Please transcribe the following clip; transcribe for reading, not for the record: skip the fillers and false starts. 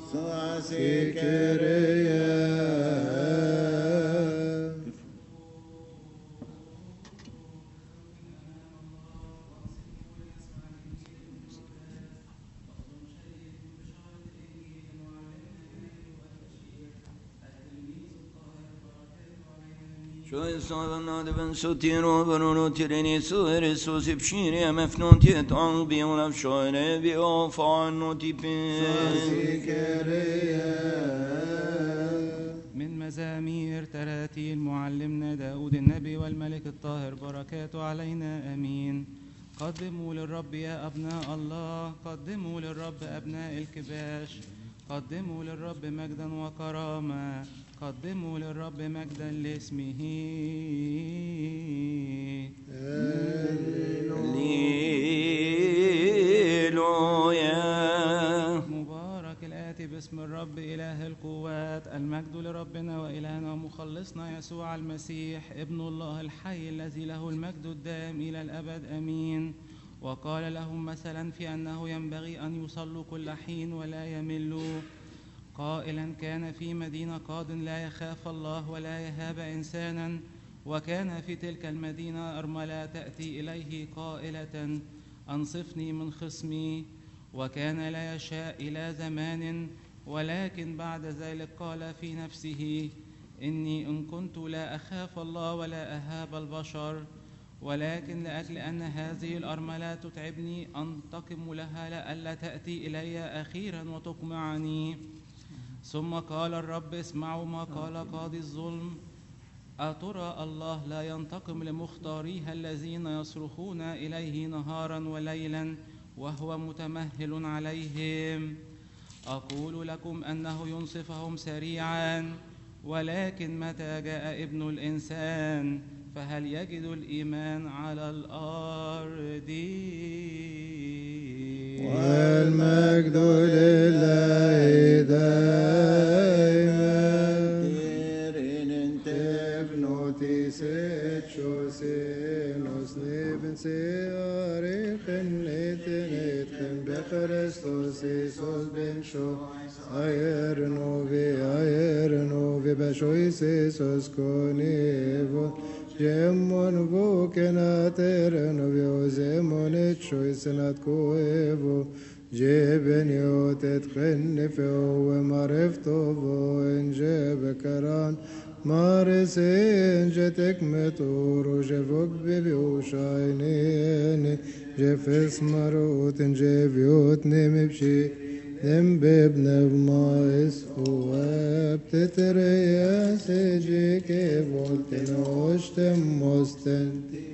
ben sotiro verono tireni sure sus ipshiri mefnon tiet albi on afshore bi ofano tipe من مزامير تراتيل معلمنا داود النبي والملك الطاهر بركاته علينا أمين. قدموا للرب يا أبناء الله، قدموا للرب أبناء الكباش، قدموا للرب مجدا وكرامة، قدموا للرب مجدا لاسمه. مبارك الآتي باسم الرب إله القوات، المجد لربنا وإلهنا ومخلصنا يسوع المسيح ابن الله الحي الذي له المجد الدائم إلى الأبد آمين. وقال لهم مثلا في أنه ينبغي أن يصلوا كل حين ولا يملوا، قائلا كان في مدينة قاض لا يخاف الله ولا يهاب إنسانا، وكان في تلك المدينة أرملة تأتي إليه قائلة أنصفني من خصمي، وكان لا يشاء إلى زمان، ولكن بعد ذلك قال في نفسه إني إن كنت لا أخاف الله ولا أهاب البشر، ولكن لأجل أن هذه الأرملة تتعبني أنتقم لها لئلا تأتي إلي أخيرا وتقمعني. ثم قال الرب اسمعوا ما قال قاضي الظلم، أترى الله لا ينتقم لمختاريها الذين يصرخون إليه نهارا وليلا وهو متمهل عليهم؟ أقول لكم أنه ينصفهم سريعا، ولكن متى جاء ابن الإنسان فهل يجد الإيمان على الأرض؟ والمجد لله دائما. تفنوتي ستشو سينوس نيفن سياريخن نتنتخن بخريستوس إيسوس بن شو أيرنوفي بشويس إيسوس كونيفون جمون بوكنا ترنوفي وزمون تشويسنات كويفو جيبن يوتتخن فيو ومعرفتو بوين جيب كران مارسين جتك متور جفوك ببيو شاينين جفس مروت جفيوت نمبشي دم ببنب مايس خواب تتريا سجيك بولتن وشتم مستنتي